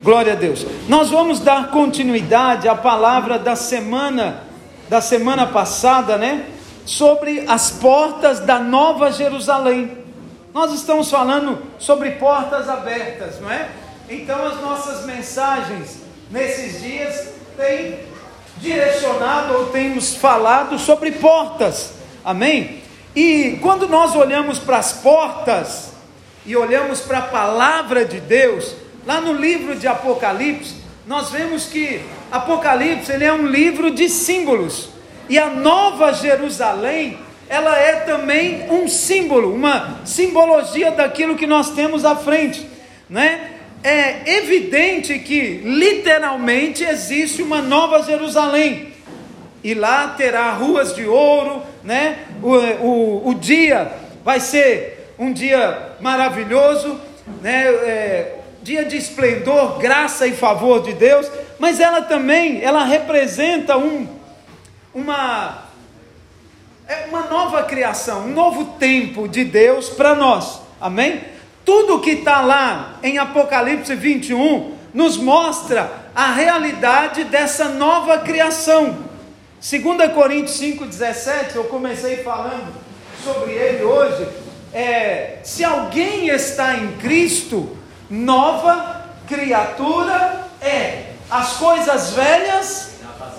Glória a Deus. Nós vamos dar continuidade à palavra da semana passada, né? Sobre as portas da Nova Jerusalém. Nós estamos falando sobre portas abertas, não é? Então as nossas mensagens nesses dias têm direcionado ou temos falado sobre portas. Amém? E quando nós olhamos para as portas e olhamos para a palavra de Deus, lá no livro de Apocalipse, nós vemos que Apocalipse ele é um livro de símbolos, e a Nova Jerusalém, ela é também um símbolo, uma simbologia daquilo que nós temos à frente, né? É evidente que literalmente existe uma Nova Jerusalém, e lá terá ruas de ouro, né? O dia vai ser um dia maravilhoso, né? Dia de esplendor, graça e favor de Deus, mas ela também, ela representa uma nova criação, um novo tempo de Deus para nós, amém? Tudo que está lá em Apocalipse 21, nos mostra a realidade dessa nova criação. 2 Coríntios 5,17, eu comecei falando sobre ele hoje, se alguém está em Cristo, nova criatura as coisas velhas,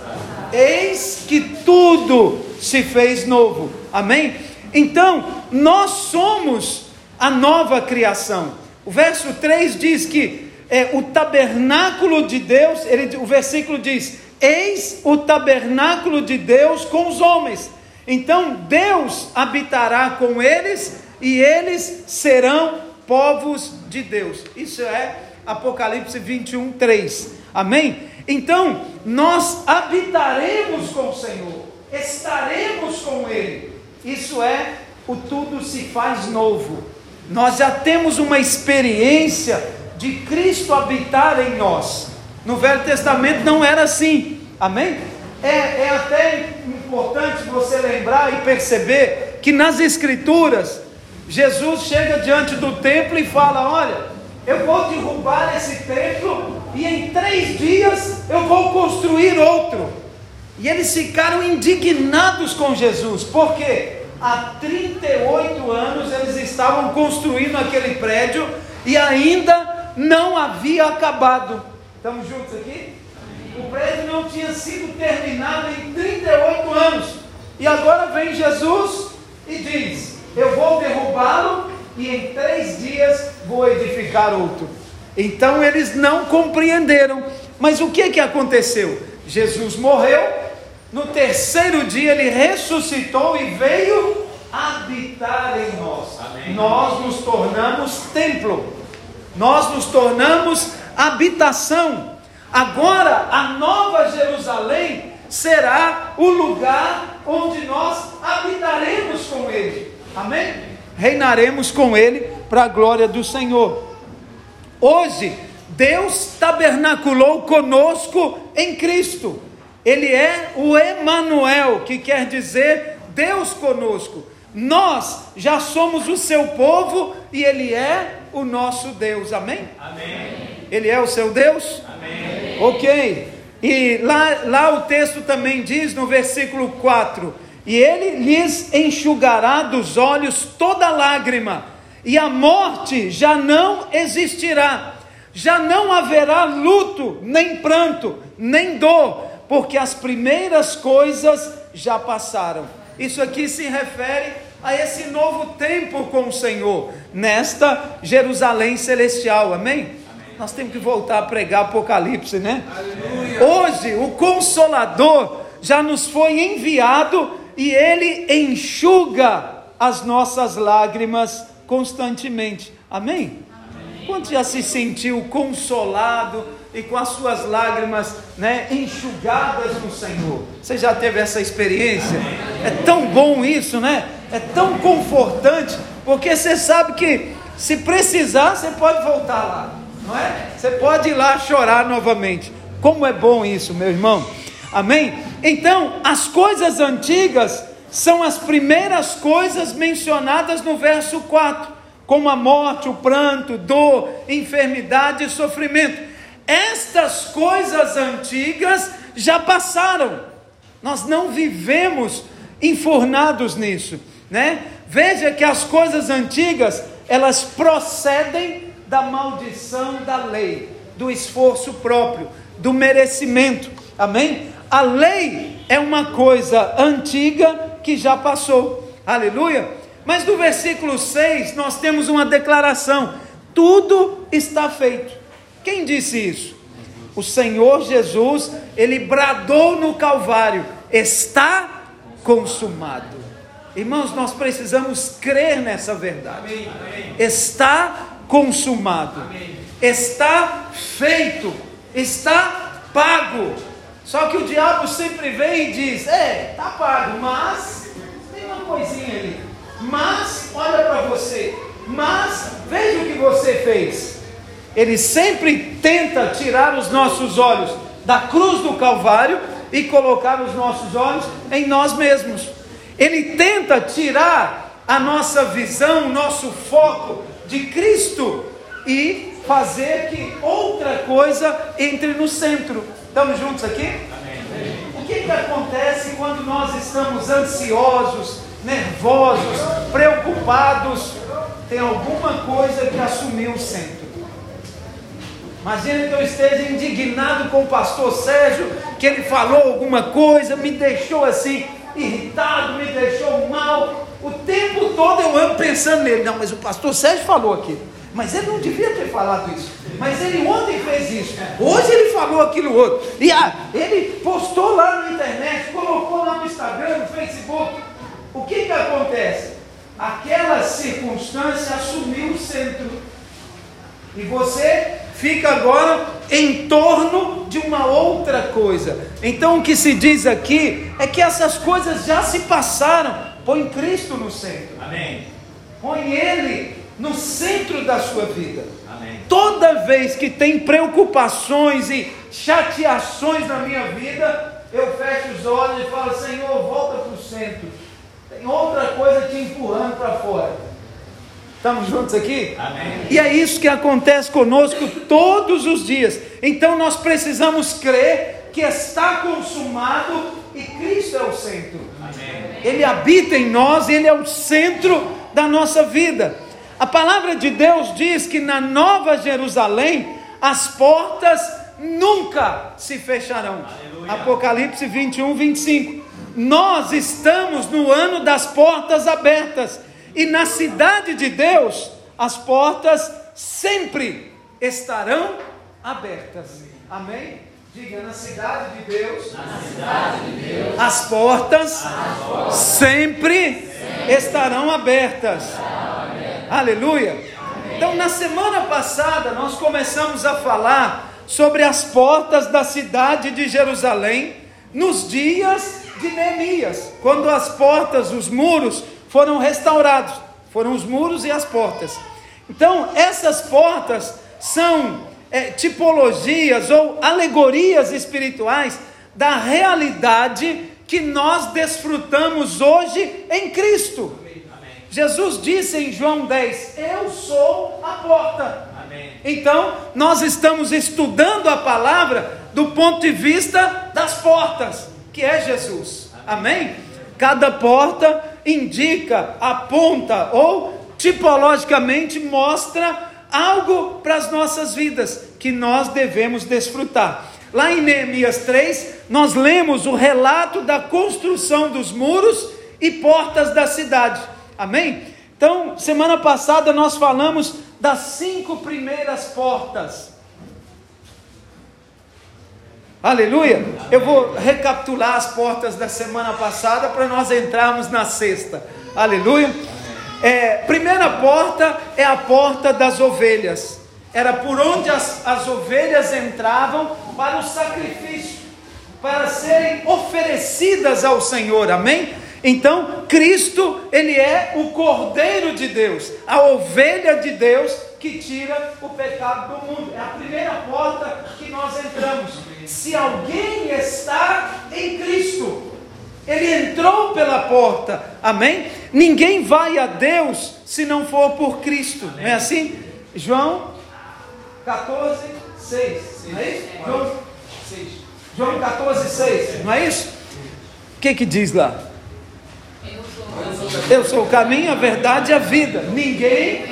eis que tudo se fez novo, amém? Então, nós somos a nova criação. O verso 3 diz que o tabernáculo de Deus, o versículo diz, eis o tabernáculo de Deus com os homens, então Deus habitará com eles, e eles serão povos de Deus. Isso é Apocalipse 21, 3. Amém? Então, nós habitaremos com o Senhor, estaremos com Ele. Isso é, o tudo se faz novo. Nós já temos uma experiência de Cristo habitar em nós. No Velho Testamento não era assim. Amém? É até importante você lembrar e perceber que nas Escrituras, Jesus chega diante do templo e fala: olha, eu vou derrubar esse templo e em 3 dias eu vou construir outro. E eles ficaram indignados com Jesus, porque há 38 anos eles estavam construindo aquele prédio e ainda não havia acabado. Estamos juntos aqui? O prédio não tinha sido terminado em 38 anos, e agora vem Jesus e diz: eu vou derrubá-lo e em 3 dias vou edificar outro. Então eles não compreenderam. Mas o que aconteceu? Jesus morreu, no 3º dia ele ressuscitou e veio habitar em nós. Amém. Nós nos tornamos templo, nós nos tornamos habitação. Agora a Nova Jerusalém será o lugar onde nós habitaremos com Ele. Amém? Reinaremos com Ele para a glória do Senhor. Hoje, Deus tabernaculou conosco em Cristo. Ele é o Emanuel, que quer dizer Deus conosco. Nós já somos o seu povo e Ele é o nosso Deus. Amém? Amém. Ele é o seu Deus? Amém. Ok. E lá o texto também diz no versículo 4: e Ele lhes enxugará dos olhos toda lágrima, e a morte já não existirá, já não haverá luto, nem pranto, nem dor, porque as primeiras coisas já passaram. Isso aqui se refere a esse novo tempo com o Senhor, nesta Jerusalém celestial, amém? Nós temos que voltar a pregar Apocalipse, né? Aleluia. Hoje o Consolador já nos foi enviado, e Ele enxuga as nossas lágrimas constantemente, amém? Amém. Quanto já se sentiu consolado e com as suas lágrimas, né, enxugadas no Senhor? Você já teve essa experiência? Amém. É tão bom isso, né? É tão confortante, porque você sabe que se precisar, você pode voltar lá, não é? Você pode ir lá chorar novamente. Como é bom isso, meu irmão? Amém? Então, as coisas antigas são as primeiras coisas mencionadas no verso 4, como a morte, o pranto, dor, enfermidade e sofrimento. estas coisas antigas já passaram. Nós não vivemos enfornados nisso, né? Veja que as coisas antigas, elas procedem da maldição da lei, do esforço próprio, do merecimento, amém? A lei é uma coisa antiga que já passou, aleluia. Mas no versículo 6 nós temos uma declaração: tudo está feito. Quem disse isso? O Senhor Jesus. Ele bradou no Calvário: está consumado. Irmãos, nós precisamos crer nessa verdade. Amém. Está consumado. Amém. Está feito, está pago. Só que o diabo sempre vem e diz: está pago, mas tem uma coisinha ali, mas olha para você, mas veja o que você fez. Ele sempre tenta tirar os nossos olhos da cruz do Calvário e colocar os nossos olhos em nós mesmos. Ele tenta tirar a nossa visão, o nosso foco de Cristo e fazer que outra coisa entre no centro. Estamos juntos aqui? Amém. O que acontece quando nós estamos ansiosos, nervosos, preocupados? Tem alguma coisa que assumiu o centro. Imagina que eu esteja indignado com o pastor Sérgio, que ele falou alguma coisa, me deixou assim irritado, me deixou mal. O tempo todo eu ando pensando nele. Não, mas o pastor Sérgio falou aqui, mas ele não devia ter falado isso, mas ele ontem fez isso, hoje ele falou aquilo outro, e ele postou lá na internet, colocou lá no Instagram, no Facebook. O que acontece? Aquela circunstância assumiu o centro, e você fica agora em torno de uma outra coisa. Então o que se diz aqui é que essas coisas já se passaram. Põe Cristo no centro. Amém. Põe Ele no centro da sua vida. Amém. Toda vez que tem preocupações e chateações na minha vida, eu fecho os olhos e falo: Senhor, volta para o centro. Tem outra coisa te empurrando para fora. Estamos juntos aqui? Amém. E é isso que acontece conosco todos os dias. Então nós precisamos crer que está consumado e Cristo é o centro. Amém. Ele habita em nós, Ele é o centro da nossa vida. A palavra de Deus diz que na Nova Jerusalém as portas nunca se fecharão. Aleluia. Apocalipse 21, 25. Nós estamos no ano das portas abertas. E na cidade de Deus, as portas sempre estarão abertas. Amém? Diga: na cidade de Deus, as portas sempre estarão abertas. Aleluia. Então, na semana passada, nós começamos a falar sobre as portas da cidade de Jerusalém, nos dias de Neemias, quando as portas, os muros foram restaurados. Foram os muros e as portas. Então essas portas são tipologias ou alegorias espirituais da realidade que nós desfrutamos hoje em Cristo. Amém. Jesus disse em João 10: eu sou a porta. Amém. Então nós estamos estudando a palavra do ponto de vista das portas, que é Jesus. Amém? Cada porta indica, aponta ou tipologicamente mostra algo para as nossas vidas que nós devemos desfrutar. Lá em Neemias 3, nós lemos o relato da construção dos muros e portas da cidade. Amém? Então, semana passada nós falamos das 5 primeiras portas. Aleluia. Eu vou recapitular as portas da semana passada para nós entrarmos na sexta. Aleluia. Primeira porta é a porta das ovelhas. Era por onde as ovelhas entravam para o sacrifício, para serem oferecidas ao Senhor. Amém? Então Cristo, Ele é o Cordeiro de Deus, a ovelha de Deus que tira o pecado do mundo. É a primeira porta que nós entramos. Se alguém está em Cristo, ele entrou pela porta. Amém? Ninguém vai a Deus se não for por Cristo. Amém. Não é assim? João 14, 6, não é isso? João 14, 6, não é isso? O que diz lá? Eu sou o caminho, a verdade e a vida. Ninguém...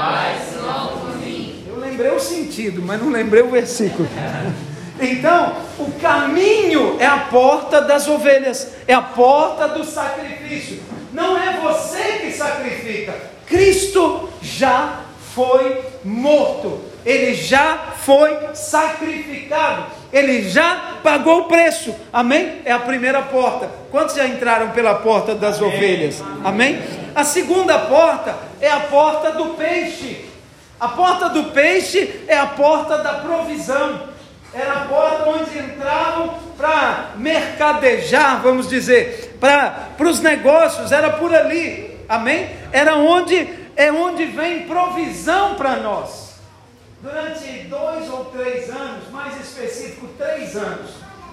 Eu lembrei o sentido, mas não lembrei o versículo. Então, o caminho é a porta das ovelhas, é a porta do sacrifício. Não é você que sacrifica. Cristo já foi morto, Ele já foi sacrificado, Ele já pagou o preço, amém? É a primeira porta. Quantos já entraram pela porta das ovelhas? Amém? A segunda porta é a porta do peixe. A porta do peixe é a porta da provisão. Era a porta onde entravam para mercadejar, vamos dizer, para os negócios, era por ali, amém? Era onde vem provisão para nós. Durante 2 ou 3 anos, mais específico 3 anos,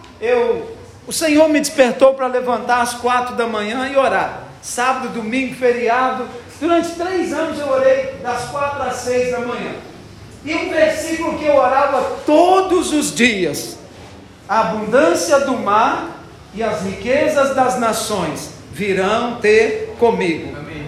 o Senhor me despertou para levantar às 4 da manhã e orar, sábado, domingo, feriado. Durante 3 anos eu orei das 4 às 6 da manhã. E um versículo que eu orava todos os dias: a abundância do mar e as riquezas das nações virão ter comigo. Amém.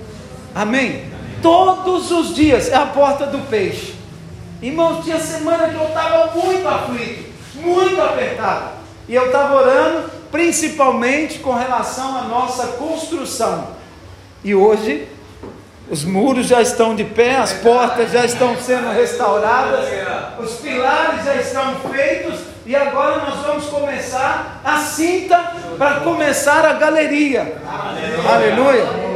Amém. Todos os dias. É a porta do peixe. Irmãos, tinha semana que eu estava muito aflito, muito apertado, e eu estava orando principalmente com relação à nossa construção. E hoje os muros já estão de pé, as portas já estão sendo restauradas, os pilares já estão feitos, e agora nós vamos começar a cinta para começar a galeria. Aleluia.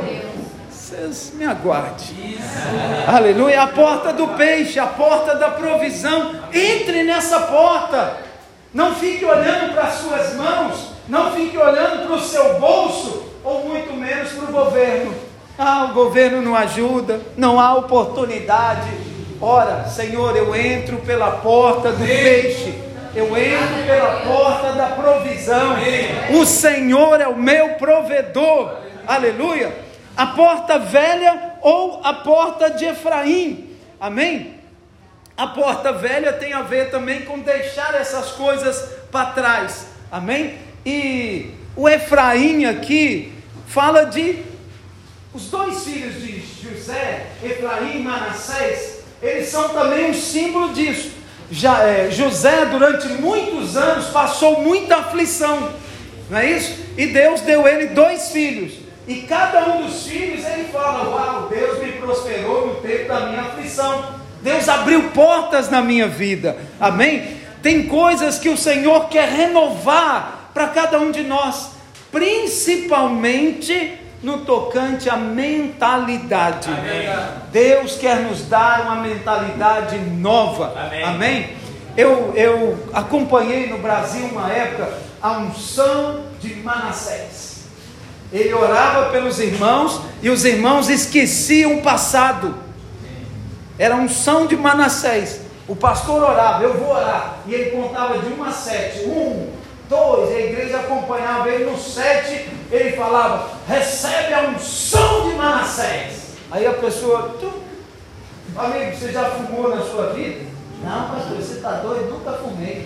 Vocês me aguardem. Aleluia. A porta do peixe, a porta da provisão. Entre nessa porta. Não fique olhando para as suas mãos, não fique olhando para o seu bolso, ou muito menos para o governo. O governo não ajuda, não há oportunidade. Ora, Senhor, eu entro pela porta do peixe, eu entro pela porta da provisão. O Senhor é o meu provedor. Aleluia. A porta velha ou a porta de Efraim. Amém? A porta velha tem a ver também com deixar essas coisas para trás. Amém? E o Efraim aqui fala de os 2 filhos de José, Efraim e Manassés. Eles são também um símbolo disso. José durante muitos anos passou muita aflição, não é isso? E Deus deu ele 2 filhos, e cada um dos filhos ele fala: uau, Deus me prosperou no tempo da minha aflição, Deus abriu portas na minha vida. Amém? Tem coisas que o Senhor quer renovar para cada um de nós, principalmente no tocante à mentalidade. Amém. Deus quer nos dar uma mentalidade nova. Amém? Amém? Eu acompanhei no Brasil uma época a unção de Manassés. Ele orava pelos irmãos e os irmãos esqueciam o passado. Era a unção de Manassés. O pastor orava: eu vou orar, e ele contava de 1 a 7, 1, 2, a igreja acompanhava ele. No 7 ele falava: recebe a unção de Manassés. Aí a pessoa: amigo, você já fumou na sua vida? Não, pastor, você está doido? Nunca fumei.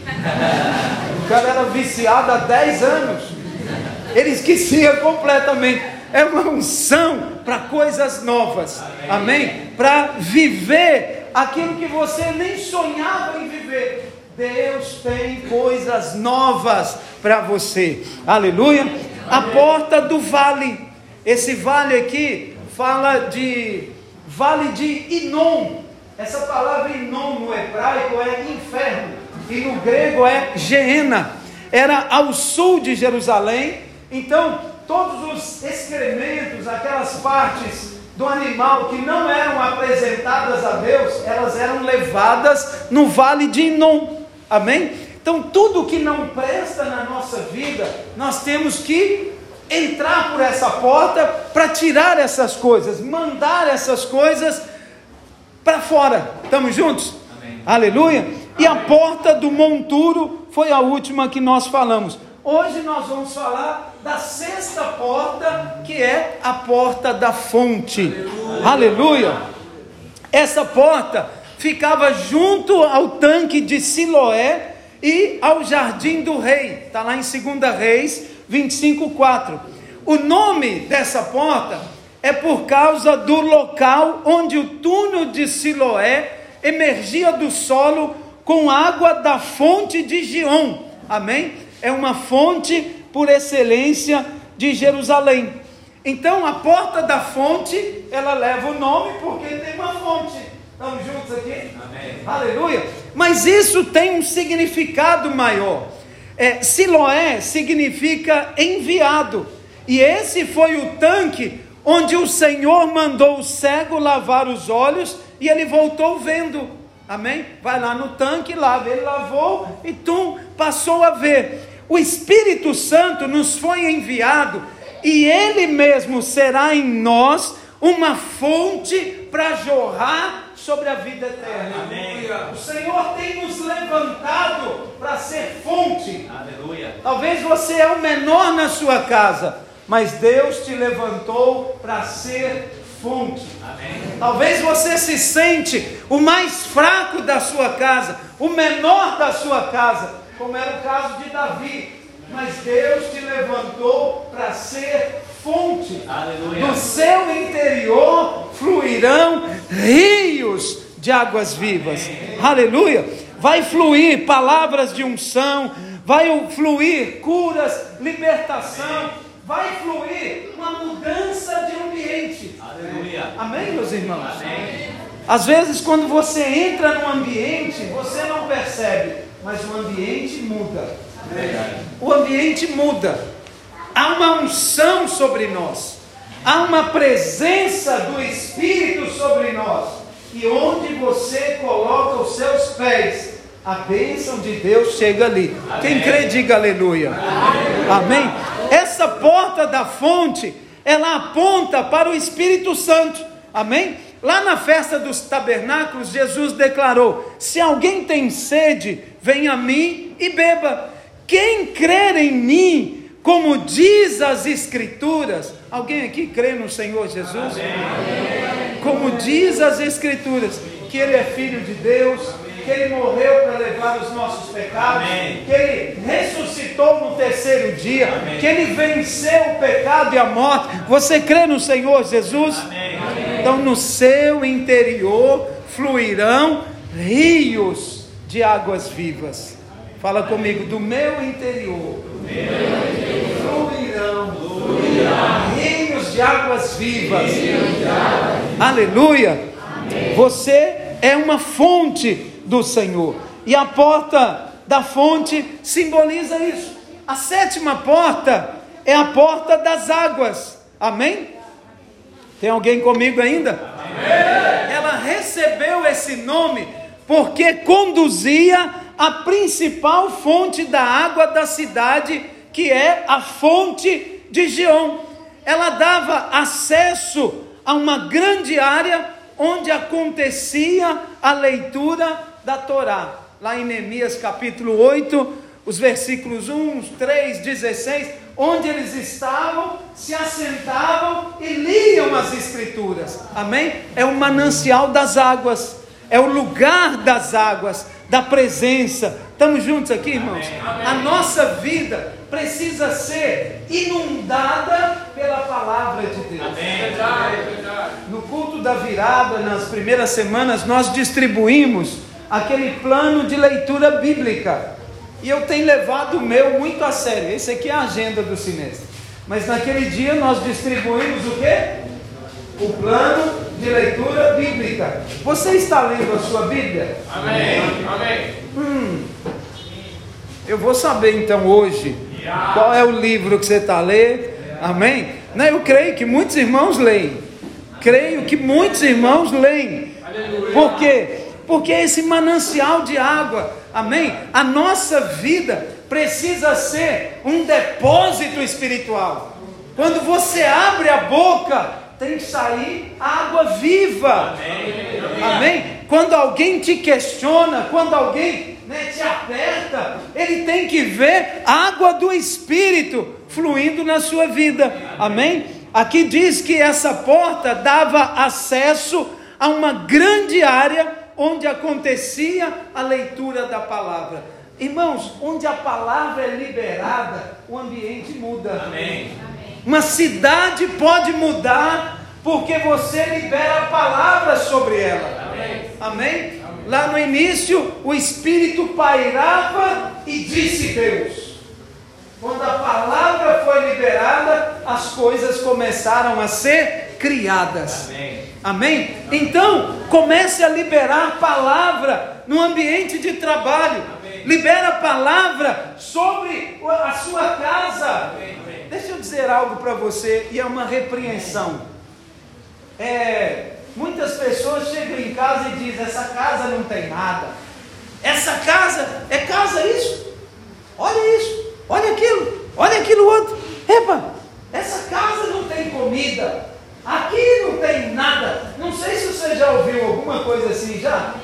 O cara era viciado há 10 anos, ele esquecia completamente. É uma unção para coisas novas. Amém? Para viver aquilo que você nem sonhava em viver. Deus tem coisas novas para você. Aleluia. A porta do vale. Esse vale aqui fala de vale de Inom. Essa palavra Inom no hebraico é inferno, e no grego é Geena. Era ao sul de Jerusalém. Então todos os excrementos, aquelas partes do animal que não eram apresentadas a Deus, elas eram levadas no vale de Inom. Amém? Então tudo que não presta na nossa vida, nós temos que entrar por essa porta para tirar essas coisas, mandar essas coisas para fora. Estamos juntos? Amém. Aleluia. E a porta do monturo foi a última que nós falamos. Hoje nós vamos falar da 6ª porta, que é a porta da fonte. Aleluia. Essa porta ficava junto ao tanque de Siloé e ao jardim do rei. Está lá em 2 Reis 25:4. O nome dessa porta é por causa do local onde o túnel de Siloé emergia do solo com água da fonte de Giom. Amém? É uma fonte por excelência de Jerusalém. Então a porta da fonte, ela leva o nome porque tem uma fonte. Estamos juntos aqui? Amém. Aleluia. Mas isso tem um significado maior. Siloé significa enviado. E esse foi o tanque onde o Senhor mandou o cego lavar os olhos e ele voltou vendo. Amém? Vai lá no tanque, lava. Ele lavou e passou a ver. O Espírito Santo nos foi enviado e Ele mesmo será em nós uma fonte para jorrar sobre a vida eterna. Amém. O Senhor tem nos levantado para ser fonte. Aleluia. Talvez você é o menor na sua casa, mas Deus te levantou para ser fonte. Amém. Talvez você se sente o mais fraco da sua casa, o menor da sua casa, como era o caso de Davi, mas Deus te levantou para ser fonte. Aleluia. No seu interior fluirão rios de águas vivas. Amém. Aleluia. Vai fluir palavras de unção, vai fluir curas, libertação, vai fluir uma mudança de ambiente. Aleluia. Amém, meus irmãos? Amém. Às vezes quando você entra num ambiente, você não percebe, mas o ambiente muda. O ambiente muda. Há uma unção sobre nós, há uma presença do Espírito sobre nós, e onde você coloca os seus pés, a bênção de Deus chega ali. Amém. Quem crê, diga aleluia. Amém. Amém. Essa porta da fonte, ela aponta para o Espírito Santo. Amém. Lá na festa dos tabernáculos, Jesus declarou: se alguém tem sede, venha a mim e beba. Quem crer em mim, como diz as Escrituras. Alguém aqui crê no Senhor Jesus? Amém. Como diz as Escrituras, que Ele é Filho de Deus, que Ele morreu para levar os nossos pecados, amém, que Ele ressuscitou no terceiro dia, amém, que Ele venceu o pecado e a morte. Você crê no Senhor Jesus? Amém. Então no seu interior fluirão rios de águas vivas. Fala comigo: do meu interior fluirão rios de águas vivas. Aleluia. Amém. Você é uma fonte do Senhor, e a porta da fonte simboliza isso. A sétima porta é a porta das águas. Amém? Tem alguém comigo ainda? Amém. Ela recebeu esse nome porque conduzia a principal fonte da água da cidade, que é a fonte de Giom. Ela dava acesso a uma grande área onde acontecia a leitura da Torá. Lá em Neemias capítulo 8, os versículos 1, 3, 16, onde eles estavam, se assentavam e liam as Escrituras. Amém? É o manancial das águas, é o lugar das águas, da presença. Estamos juntos aqui, irmãos? Amém. A nossa vida precisa ser inundada pela palavra de Deus. Amém. No culto da virada, nas primeiras semanas, nós distribuímos aquele plano de leitura bíblica, e eu tenho levado o meu muito a sério. Esse aqui é a agenda do semestre, mas naquele dia nós distribuímos o quê? O plano de leitura bíblica. Você está lendo a sua Bíblia? Amém. Amém. Eu vou saber então hoje qual é o livro que você está lendo. Amém? Não, eu creio que muitos irmãos leem. Creio que muitos irmãos leem. Por quê? Porque é esse manancial de água. Amém? A nossa vida precisa ser um depósito espiritual. Quando você abre a boca, tem que sair água viva. Amém. Amém? Quando alguém te questiona, quando alguém te aperta, ele tem que ver água do Espírito fluindo na sua vida. Amém? Aqui diz que essa porta dava acesso a uma grande área onde acontecia a leitura da palavra. Irmãos, onde a palavra é liberada, o ambiente muda. Amém. Uma cidade pode mudar porque você libera a palavra sobre ela. Amém. Amém? Lá no início, o Espírito pairava e disse Deus. Quando a palavra foi liberada, as coisas começaram a ser criadas. Amém. Amém? Então, comece a liberar a palavra no ambiente de trabalho. Amém. Libera a palavra sobre a sua casa. Amém. Deixa eu dizer algo para você, e é uma repreensão. Muitas pessoas chegam em casa e dizem: essa casa não tem nada. Essa casa, é casa isso? Olha isso, olha aquilo outro. Epa, essa casa não tem comida. Aqui não tem nada. Não sei se você já ouviu alguma coisa assim já.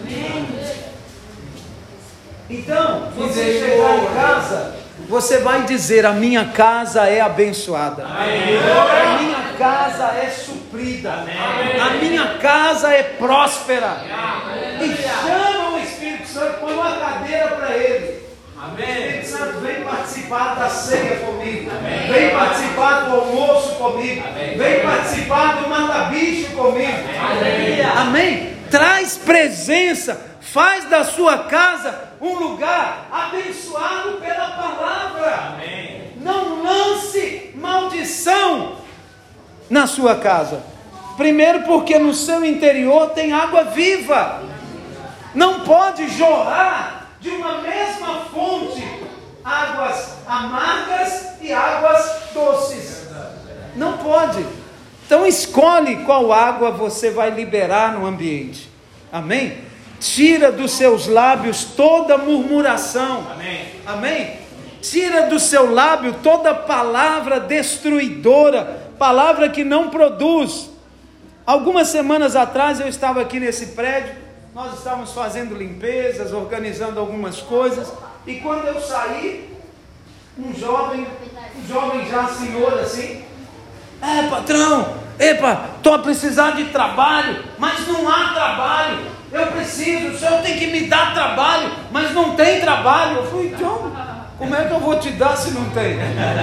Então, você chegar em casa, você vai dizer: a minha casa é abençoada. Amém. A minha casa é suprida. Amém. A minha casa é próspera. E chama o Espírito Santo, põe uma cadeira para ele. Amém. Espírito Santo, vem participar da ceia comigo. Amém. Vem participar do almoço comigo. Amém. Vem participar do mata-bicho comigo. Amém. Amém. Traz presença. Faz da sua casa um lugar abençoado pela palavra. Amém. Não lance maldição na sua casa. Primeiro, porque no seu interior tem água viva. Não pode jorrar de uma mesma fonte águas amargas e águas doces. Não pode. Então escolhe qual água você vai liberar no ambiente. Amém? Tira dos seus lábios toda murmuração. Amém. Amém? Tira do seu lábio toda palavra destruidora, palavra que não produz. Algumas semanas atrás eu estava aqui nesse prédio, nós estávamos fazendo limpezas, organizando algumas coisas, e quando eu saí, um jovem já senhor assim: patrão, estou a precisar de trabalho, mas não há trabalho. Eu preciso, o senhor tem que me dar trabalho, mas não tem trabalho. Eu falei: então, como é que eu vou te dar se não tem?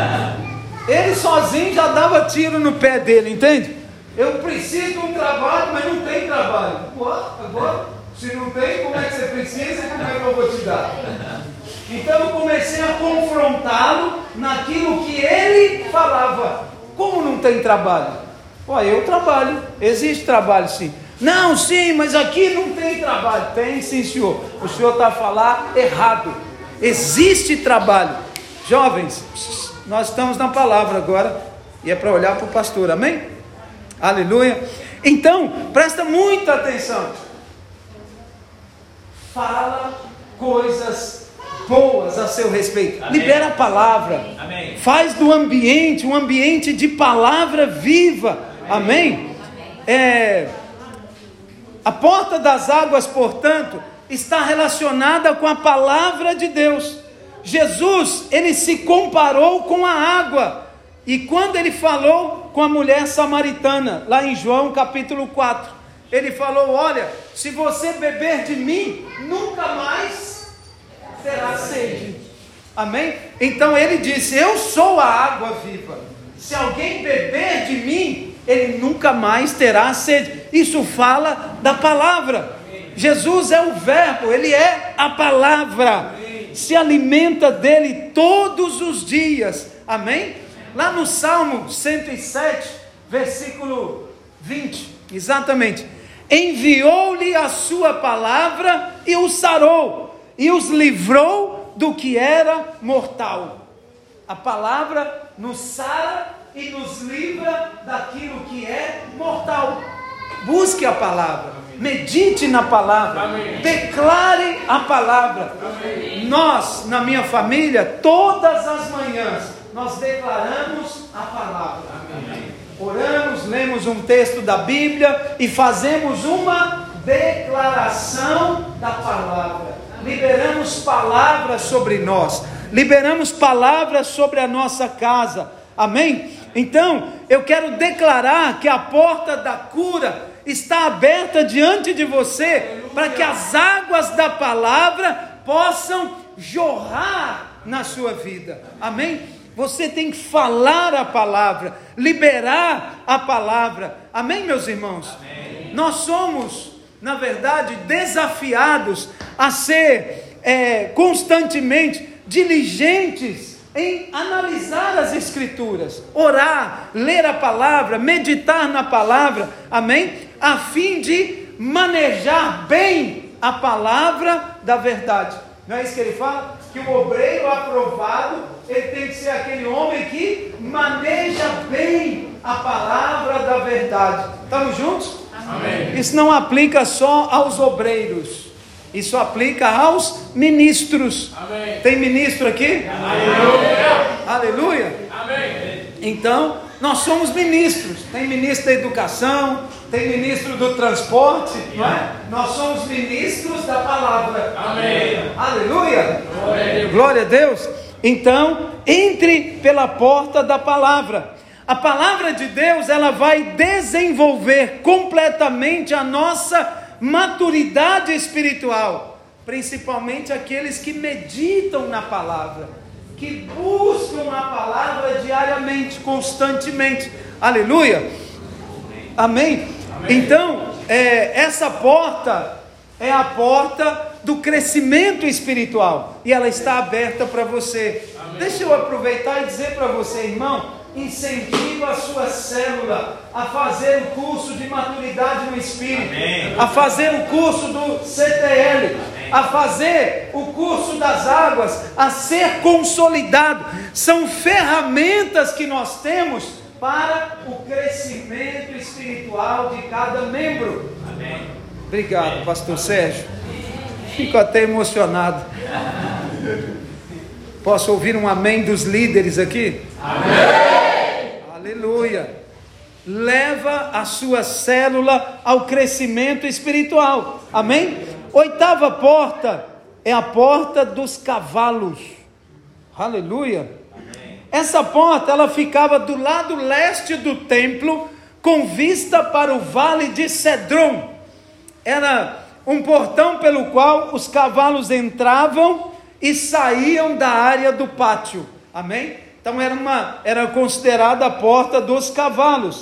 Ele sozinho já dava tiro no pé dele, entende? Eu preciso de um trabalho, mas não tem trabalho. Agora, se não tem, como é que você precisa e como é que eu vou te dar? Então eu comecei a confrontá-lo naquilo que ele falava. Como não tem trabalho? Eu trabalho, existe trabalho sim. Não, sim, mas aqui não tem trabalho. Tem sim, senhor. O senhor está a falar errado. Existe trabalho. Jovens, nós estamos na palavra agora, e é para olhar para o pastor, amém? Aleluia. Então, presta muita atenção. Fala coisas boas a seu respeito. Amém. Libera a palavra. Amém. Faz do ambiente um ambiente de palavra viva. Amém? A porta das águas, portanto, está relacionada com a palavra de Deus. Jesus, ele se comparou com a água. E quando ele falou com a mulher samaritana, lá em João capítulo 4, ele falou: olha, se você beber de mim, nunca mais terá sede. Amém? Então ele disse: eu sou a água viva. Se alguém beber de mim, ele nunca mais terá sede. Isso fala da palavra. Jesus é o verbo, ele é a palavra. Se alimenta dele todos os dias. Amém? Lá no Salmo 107, versículo 20, exatamente: enviou-lhe a sua palavra e os sarou, e os livrou do que era mortal. A palavra nos sara e nos livra daquilo que é mortal. Busque a palavra, medite na palavra, amém. Declare a palavra. Amém. Nós, na minha família, todas as manhãs, nós declaramos a palavra. Amém. Oramos, lemos um texto da Bíblia e fazemos uma declaração da palavra. Liberamos palavras sobre nós, liberamos palavras sobre a nossa casa. Amém? Então, eu quero declarar que a porta da cura está aberta diante de você para que as águas da palavra possam jorrar na sua vida. Amém? Você tem que falar a palavra, liberar a palavra. Amém, meus irmãos? Amém. Nós somos, na verdade, desafiados a ser constantemente diligentes em analisar as Escrituras, orar, ler a palavra, meditar na palavra, amém? A fim de manejar bem a palavra da verdade. Não é isso que ele fala? Que o obreiro aprovado, ele tem que ser aquele homem que maneja bem a palavra da verdade. Estamos juntos? Amém. Isso não aplica só aos obreiros, isso aplica aos ministros. Amém. Tem ministro aqui? Aleluia! Aleluia! Amém. Então, nós somos ministros. Tem ministro da educação, tem ministro do transporte, não é? Nós somos ministros da palavra. Amém. Aleluia! Amém. Glória a Deus! Então, entre pela porta da palavra. A palavra de Deus, ela vai desenvolver completamente a nossa maturidade espiritual, principalmente aqueles que meditam na palavra, que buscam a palavra diariamente, constantemente. Aleluia! Amém? Amém. Então, essa porta é a porta do crescimento espiritual, e ela está aberta para você. Amém. Deixa eu aproveitar e dizer para você, irmão, incentiva a sua célula a fazer o curso de maturidade no Espírito. Amém. A fazer o curso do CTL, amém, a fazer o curso das águas, a ser consolidado. São ferramentas que nós temos para o crescimento espiritual de cada membro. Amém. Obrigado, pastor Sérgio. Fico até emocionado. Posso ouvir um amém dos líderes aqui? Amém. Aleluia. Leva a sua célula ao crescimento espiritual. Amém? Oitava porta é a porta dos cavalos. Aleluia. Amém. Essa porta, ela ficava do lado leste do templo, com vista para o vale de Cedron. Era um portão pelo qual os cavalos entravam e saíam da área do pátio. Amém? Então era considerada a porta dos cavalos.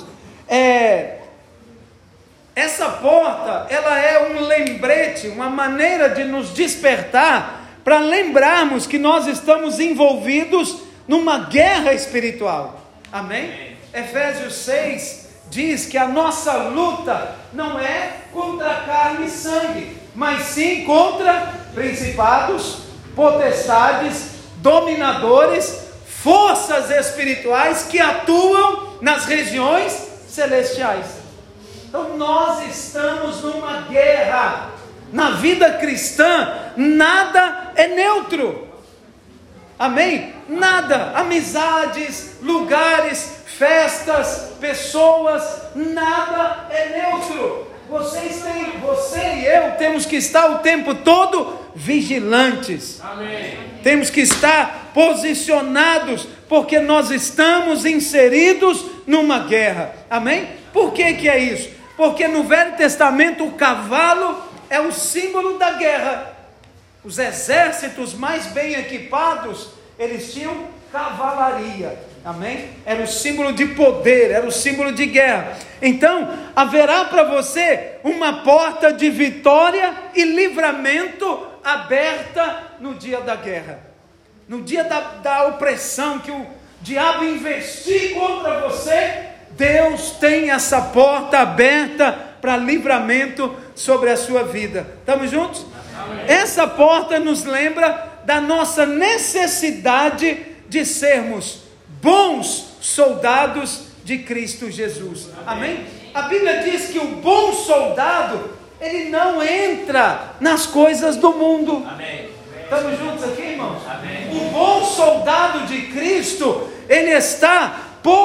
Essa porta, ela é um lembrete, uma maneira de nos despertar para lembrarmos que nós estamos envolvidos numa guerra espiritual. Amém? Efésios 6 diz que a nossa luta não é contra carne e sangue, mas sim contra principados, potestades, dominadores, forças espirituais que atuam nas regiões celestiais. Então nós estamos numa guerra. Na vida cristã, nada é neutro. Amém? Nada, amizades, lugares, festas, pessoas, nada é neutro. Você e eu temos que estar o tempo todo vigilantes. Amém. Temos que estar posicionados, porque nós estamos inseridos numa guerra. Amém? Por que é isso? Porque no Velho Testamento o cavalo é o símbolo da guerra. Os exércitos mais bem equipados, eles tinham cavalaria. Amém? Era o símbolo de poder, era o símbolo de guerra. Então, haverá para você uma porta de vitória e livramento aberta no dia da guerra. No dia da opressão, que o diabo investir contra você, Deus tem essa porta aberta para livramento sobre a sua vida. Estamos juntos? Amém. Essa porta nos lembra da nossa necessidade de sermos bons soldados de Cristo Jesus. Amém? A Bíblia diz que o bom soldado, ele não entra nas coisas do mundo. Amém. Estamos juntos aqui, irmãos? Amém. O bom soldado de Cristo, ele está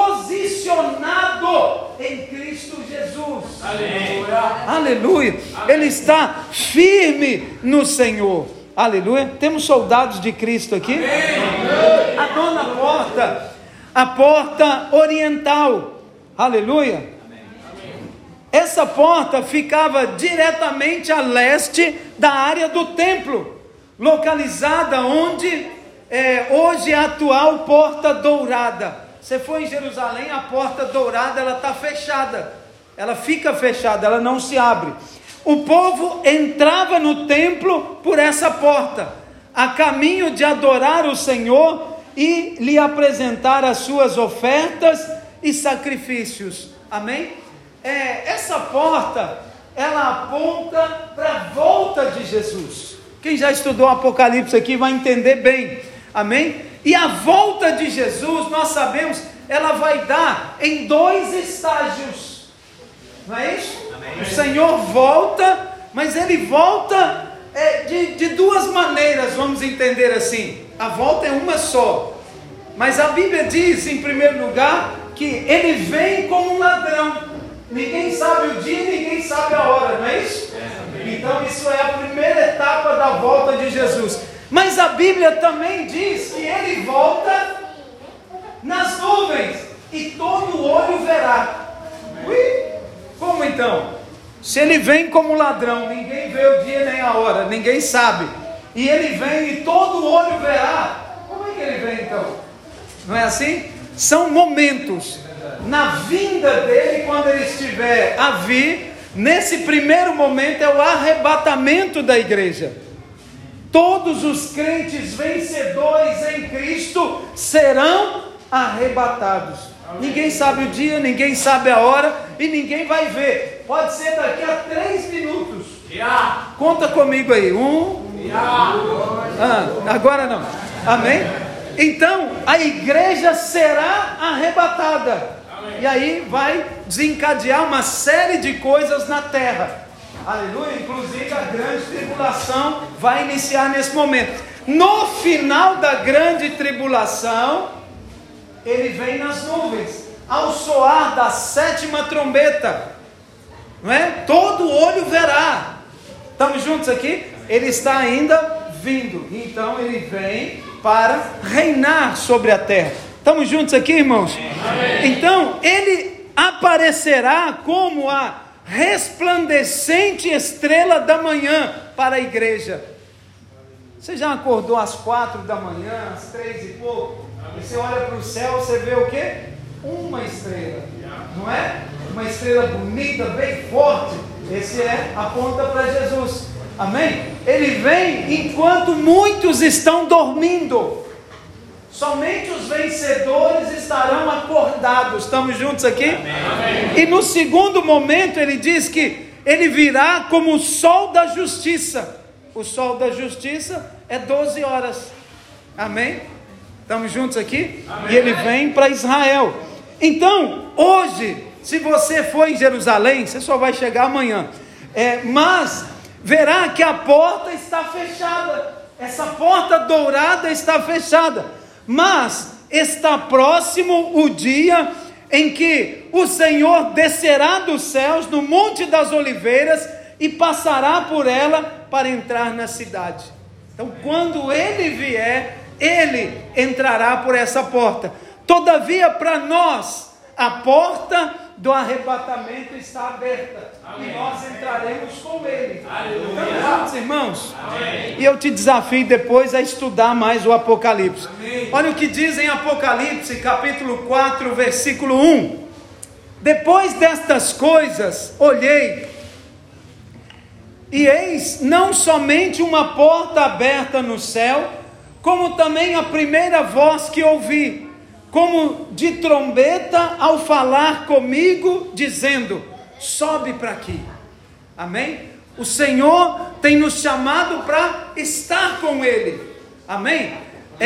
posicionado em Cristo Jesus. Aleluia. Aleluia. Ele está firme no Senhor. Aleluia. Temos soldados de Cristo aqui. Amém. A nona porta, a porta oriental. Aleluia. essa porta ficava diretamente a leste da área do templo, localizada onde hoje é a atual Porta Dourada. Você foi em Jerusalém, a Porta Dourada, ela está fechada, ela fica fechada, ela não se abre. O povo entrava no templo por essa porta, a caminho de adorar o Senhor e lhe apresentar as suas ofertas e sacrifícios. Amém? Essa porta, ela aponta para a volta de Jesus. Quem já estudou Apocalipse aqui vai entender bem. Amém? E a volta de Jesus, nós sabemos, ela vai dar em 2 estágios. Não é isso? Amém. O Senhor volta, mas Ele volta de 2 maneiras, vamos entender assim. A volta é uma só. Mas a Bíblia diz, em primeiro lugar, que Ele vem como um ladrão. Ninguém sabe o dia, ninguém sabe a hora, não é isso? Então isso é a primeira etapa da volta de Jesus. Mas a Bíblia também diz que Ele volta nas nuvens e todo olho verá. Ui? Como então? Se Ele vem como ladrão, ninguém vê o dia nem a hora, ninguém sabe, e Ele vem e todo olho verá, como é que Ele vem então? Não é assim? São momentos. Na vinda dele, quando Ele estiver a vir, nesse primeiro momento é o arrebatamento da igreja. Todos os crentes vencedores em Cristo serão arrebatados. Ninguém sabe o dia, ninguém sabe a hora e ninguém vai ver. Pode ser daqui a 3 minutos. Conta comigo aí. 1. Agora não. Amém? Então a igreja será arrebatada. E aí vai desencadear uma série de coisas na terra. Aleluia. Inclusive a grande tribulação vai iniciar nesse momento. No final da grande tribulação, Ele vem nas nuvens, ao soar da 7ª trombeta, não é? Todo olho verá. Estamos juntos aqui? Ele está ainda vindo, então Ele vem para reinar sobre a terra. Estamos juntos aqui, irmãos? Amém. Então Ele aparecerá como a resplandecente estrela da manhã para a igreja. Você já acordou às 4 da manhã, às 3 e pouco? E você olha para o céu, você vê o quê? Uma estrela, não é? Uma estrela bonita, bem forte. Esse aponta para Jesus. Amém? Ele vem enquanto muitos estão dormindo. Somente os vencedores estarão acordados. Estamos juntos aqui? Amém. E no segundo momento ele diz que Ele virá como o sol da justiça. O sol da justiça é 12 horas. Amém? Estamos juntos aqui? Amém. E Ele vem para Israel. Então, hoje, se você for em Jerusalém, você só vai chegar amanhã. Mas verá que a porta está fechada. Essa porta dourada está fechada. Mas está próximo o dia em que o Senhor descerá dos céus no Monte das Oliveiras e passará por ela para entrar na cidade. Então, quando Ele vier, Ele entrará por essa porta. Todavia, para nós, a porta do arrebatamento está aberta. Amém. E nós entraremos com Ele. Estamos juntos, irmãos? Amém. E eu te desafio depois a estudar mais o Apocalipse. Amém. Olha o que diz em Apocalipse, capítulo 4, versículo 1. Depois destas coisas, olhei, e eis não somente uma porta aberta no céu, como também a primeira voz que ouvi, como de trombeta ao falar comigo, dizendo: sobe para aqui. Amém? O Senhor tem nos chamado para estar com Ele. Amém?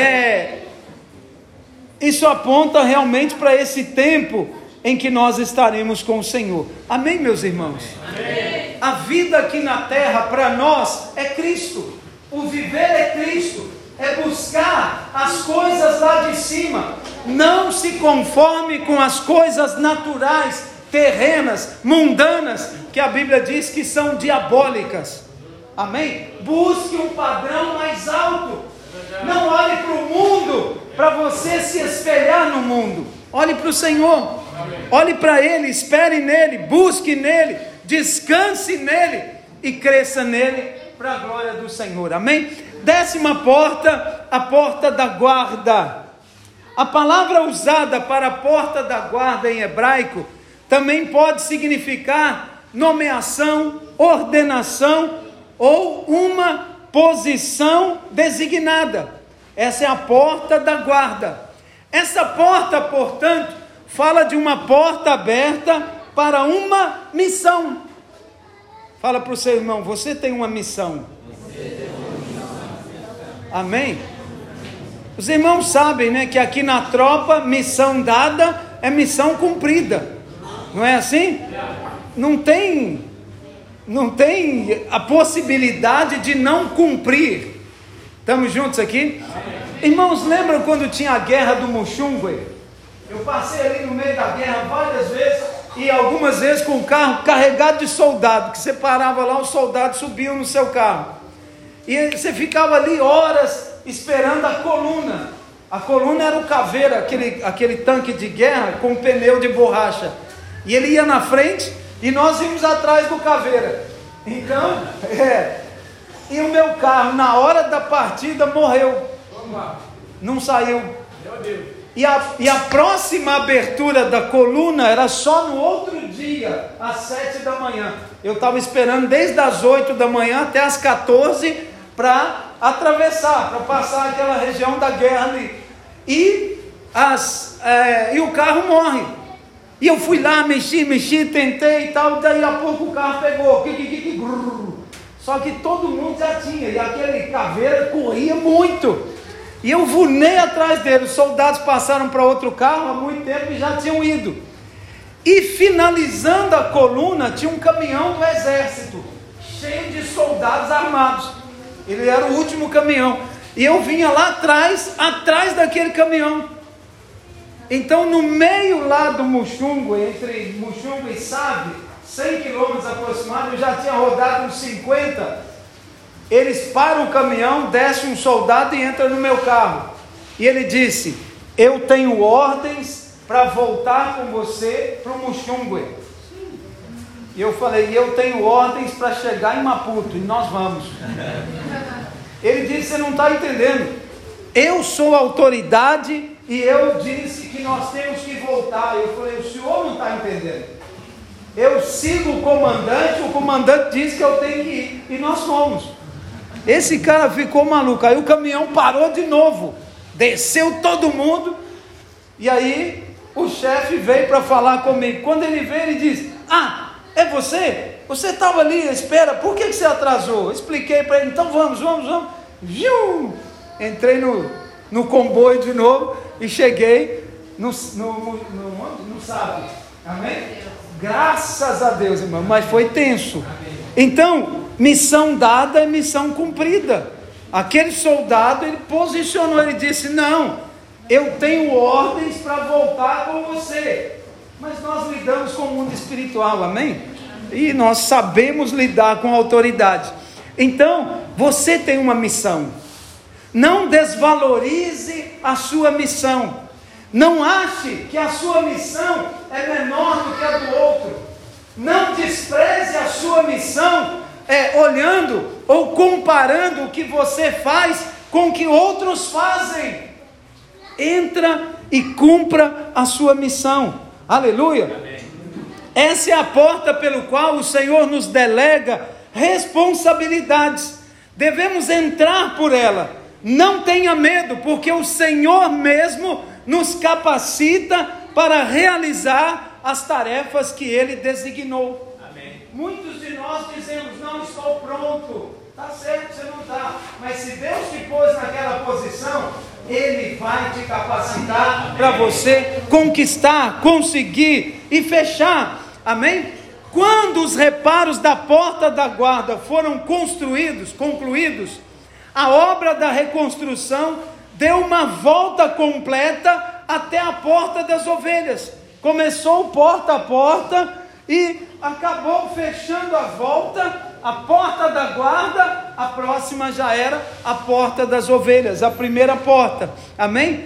Isso aponta realmente para esse tempo em que nós estaremos com o Senhor. Amém, meus irmãos? Amém. A vida aqui na terra para nós é Cristo. O viver é Cristo. É buscar as coisas lá de cima. Não se conforme com as coisas naturais, terrenas, mundanas, que a Bíblia diz que são diabólicas. Amém? Busque um padrão mais alto. Não olhe para o mundo para você se espelhar no mundo. Olhe para o Senhor. Olhe para Ele, espere nele, busque nele, descanse nele e cresça nele para a glória do Senhor. Amém? 10ª porta, a porta da guarda. A palavra usada para a porta da guarda em hebraico também pode significar nomeação, ordenação ou uma posição designada. Essa é a porta da guarda. Essa porta, portanto, fala de uma porta aberta para uma missão. Fala para o seu irmão, você tem uma missão. Amém? Os irmãos sabem, né, que aqui na tropa, missão dada é missão cumprida. Não é assim? Não tem a possibilidade de não cumprir. Estamos juntos aqui? Irmãos, lembram quando tinha a guerra do Muxungue? Eu passei ali no meio da guerra várias vezes, e algumas vezes com o carro carregado de soldado, que você parava lá, os soldados subiam no seu carro, e você ficava ali horas esperando a coluna. A coluna era o Caveira, aquele tanque de guerra com pneu de borracha, e ele ia na frente, e nós íamos atrás do Caveira. Então, e o meu carro, na hora da partida, morreu. Não saiu. E a próxima abertura da coluna era só no outro dia, às 7 da manhã. Eu estava esperando desde as 8 da manhã até as 14 para atravessar, para passar aquela região da guerra ali. E o carro morre. E eu fui lá, mexi, tentei e tal, daí a pouco o carro pegou. Só que todo mundo já tinha, e aquele Caveira corria muito. E eu vunei atrás dele, os soldados passaram para outro carro há muito tempo e já tinham ido. E finalizando a coluna, tinha um caminhão do exército, cheio de soldados armados. Ele era o último caminhão. E eu vinha lá atrás daquele caminhão. Então, no meio lá do Muxungue, entre Muxungue e Save, 100 quilômetros aproximadamente, eu já tinha rodado uns 50. Eles param o caminhão, desce um soldado e entra no meu carro. E ele disse: eu tenho ordens para voltar com você para o Muxungue. E eu falei: eu tenho ordens para chegar em Maputo, e nós vamos. Ele disse: você não está entendendo. Eu sou autoridade e eu disse que nós temos que voltar. Eu falei: o senhor não está entendendo. Eu sigo o comandante disse que eu tenho que ir. E nós fomos. Esse cara ficou maluco. Aí o caminhão parou de novo. Desceu todo mundo. E aí o chefe veio para falar comigo. Quando ele veio, ele disse: ah, é você? Você estava ali, espera, por que você atrasou? Eu expliquei para ele: então vamos. Entrei no comboio de novo e cheguei no sábado. Amém? Graças a Deus, irmão, mas foi tenso. Então, missão dada é missão cumprida. Aquele soldado, ele posicionou, ele disse: não, eu tenho ordens para voltar com você. Mas nós lidamos com o mundo espiritual, amém? E nós sabemos lidar com a autoridade. Então, você tem uma missão. Não desvalorize a sua missão. Não ache que a sua missão é menor do que a do outro. Não despreze a sua missão olhando ou comparando o que você faz com o que outros fazem. Entra e cumpra a sua missão. Aleluia. Amém. Essa é a porta pelo qual o Senhor nos delega responsabilidades. Devemos entrar por ela. Não tenha medo, porque o Senhor mesmo nos capacita para realizar as tarefas que Ele designou. Amém. Muitos de nós dizemos: não estou pronto. Está certo, você não está. Mas se Deus te pôs naquela posição, Ele vai te capacitar para você conquistar, conseguir e fechar. Amém? Quando os reparos da porta da guarda foram concluídos, a obra da reconstrução deu uma volta completa até a porta das ovelhas. Começou porta a porta e acabou fechando a volta, a porta da guarda. A próxima já era a porta das ovelhas, a primeira porta. Amém?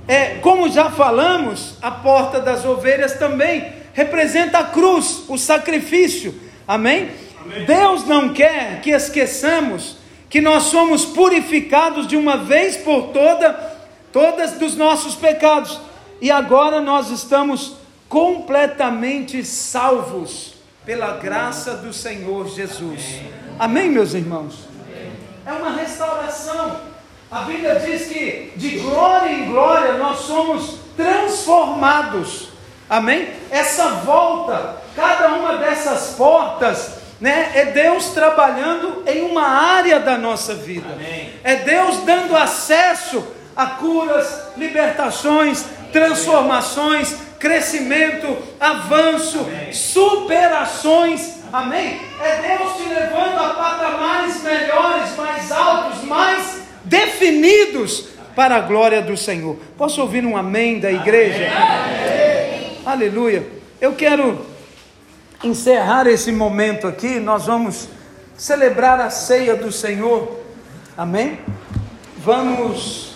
Como já falamos, a porta das ovelhas também representa a cruz, o sacrifício, amém? Deus não quer que esqueçamos que nós somos purificados de uma vez por todas dos nossos pecados, e agora nós estamos completamente salvos pela graça do Senhor Jesus, amém, meus irmãos? É uma restauração. A Bíblia diz que de glória em glória nós somos transformados, amém? Essa volta, cada uma dessas portas, né, é Deus trabalhando em uma área da nossa vida, amém. É Deus dando acesso a curas, libertações, transformações, crescimento, avanço, amém. Superações, amém? É Deus te levando a patamares melhores, mais altos, mais definidos para a glória do Senhor. Posso ouvir um amém da igreja? Amém. Aleluia. Eu quero encerrar esse momento aqui. Nós vamos celebrar a ceia do Senhor, amém? Vamos